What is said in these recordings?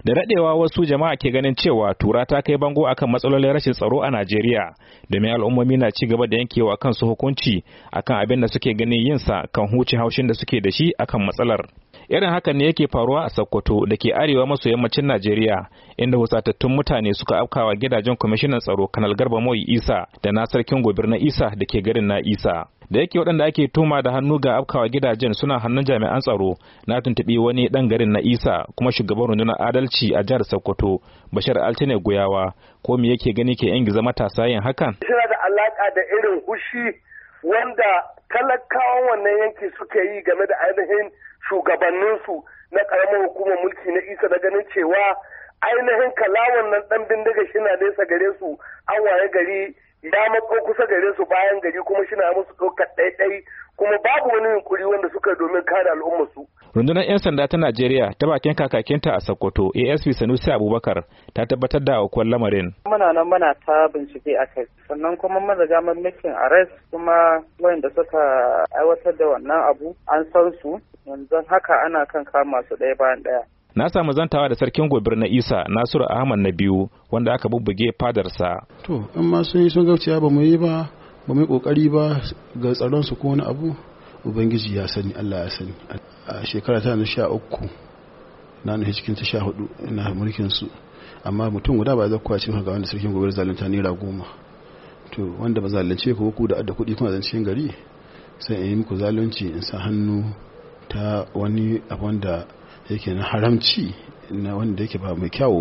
Da daɗewa wasu jama'a ke ganin cewa tura ta kai bango akan matsalolin rashin tsaro a Najeriya, domin al'ummomi na ci gaba da yankewa kansu hukunci akan abin da suke ganin yinsa kan huce haushin da suke da shi akan matsalar. Irin hakan ne yake faruwa a Sokoto da ke arewa maso yammacin Najeriya, inda husatattun mutane suka afkawa gidajen kwamishinan tsaro Kanal Garba Moyi Isa da na sarkin gobir na Isa da ke garin na Isa. Da yake waɗanda ake tuma da hannu ga afkawa gidajen suna hannun jami'an tsaro, na tuntuɓi wani ɗan garin na Isa kuma shugaban rundunar adalci a jihar Sokoto, Bashar Altine Guyawa, ko me yake gani ke ingiza matasa yin hakan? Yana da alaka da irin hushi wanda talakawan wannan yanki suka yi game da ainihin shugabanninsu na ƙaramar hukumar mulki na Isa, da ganin cewa ainihin kalawan nan ɗan bindiga shi na nesa gare su, an waye gari ya matso kusa gare su bayan gari kuma shi na musu ɗaukar ɗaiɗai, kuma babu wani yunkuri wanda suka domin kare al'ummarsu. Rundunar 'yan sanda ta Najeriya ta bakin kakakinta a Sokoto, ASP Sanusi Abubakar, ta tabbatar da aukuwar lamarin. Muna ta bincike a kai, sannan kuma mun riga mun making arrest, kuma wayanda suka aiwatar da wannan abu an san su, yanzu haka ana kan kama su ɗaya bayan ɗaya. Na samu zantawa da sarkin gobir na Isa, Nasiru Ahmad na biyu, wanda aka bubbuge fadarsa. To, in ma sun yi sun gauciya ba mu yi kokari ba ga tsaron su ko wani abu, Ubangiji ya sani, Allah ya sani. A shekara ta 13 na nufi cikin ta 14 ina mulkin su, amma mutum guda ba zai kwace ga wanda sarkin gobir zalunta naira 10. To, wanda ba zalunce ku da kuɗi kuma zancen gari, sai in yi muku zalunci in sa hannu ta wani abu da yake na haramci na wanda yake ba mai kyawu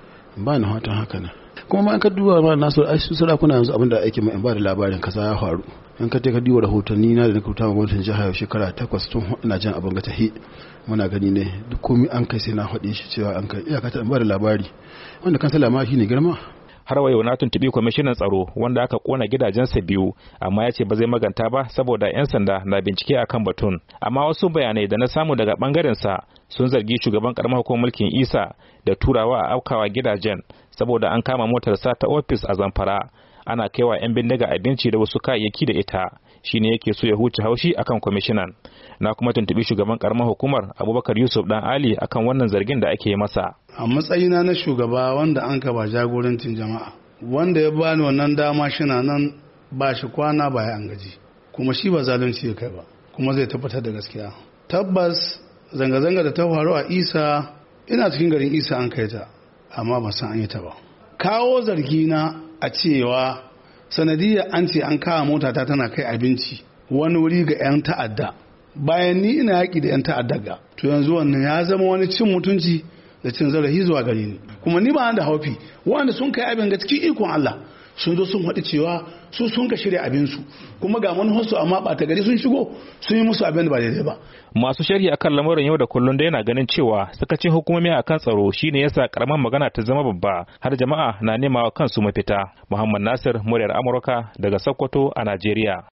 ba na fatan haka nan. Kuma ma an ka duba ma nasu ai su sarakuna yanzu abin da ake mai ba da labarin kaza ya faru, in ka ka duba rahotanni na da na kuta gwamnatin jiha shekara 8 tun ina jan abin ga tahi muna gani ne duk komai an kai sai na faɗi shi cewa an kai iyaka ta ba da labari wanda kan salama shi ne girma. Har wa yau na tuntubi kwamishinan tsaro wanda aka kona gidajensa 2, amma ya ce ba zai maganta ba saboda 'yan sanda na bincike akan batun. Amma wasu bayanai da na samu daga bangaren sa sun zargi shugaban karamar hukumar mulkin Isa da turawa a aukawa gidajen saboda an kama motarsa ta ofis a Zamfara, ana kaiwa 'yan bindiga abinci da wasu kayayyaki da ita, shine yake so ya huce haushi akan kwamishinan. Na kuma tuntubi shugaban karamar hukumar Abubakar Yusuf Dan Ali akan wannan zargin da ake masa. A matsayina na shugaba wanda an ka ba jagorancin jama'a, wanda ya bani wannan dama shina nan ba shi kwana ba ya an gaji, kuma shi ba zalunci ya kai ba, kuma zai tabbatar da gaskiya. Tabbas zanga-zanga da ta faru a Isa, ina cikin garin Isa an kai ta, amma ba san an yi ta ba. Kawo zargina a cewa sanadiyar an ce an kawo mota ta tana kai abinci wani wuri ga 'yan ta'adda, bayan ni ina yaƙi da 'yan ta'adda ga, to yanzu wannan ya zama wani cin mutunci da cin zarafi zuwa gare ni, kuma ni ba da haufi wanda sun kai abin ga cikin ikon Allah sun zo sun haɗu cewa su sun ka shirya abinsu, kuma ga manufarsu amma ɓata gari sun shigo sun yi musu abin da ba daidai ba. Masu sharhi akan lamarin yau da kullum da yana ganin cewa sakacin hukumomi akan tsaro shine yasa karamar magana ta zama babba, har jama'a na nemawa kansu mafita. Muhammad Nasir, muryar Amurka daga Sokoto a Najeriya.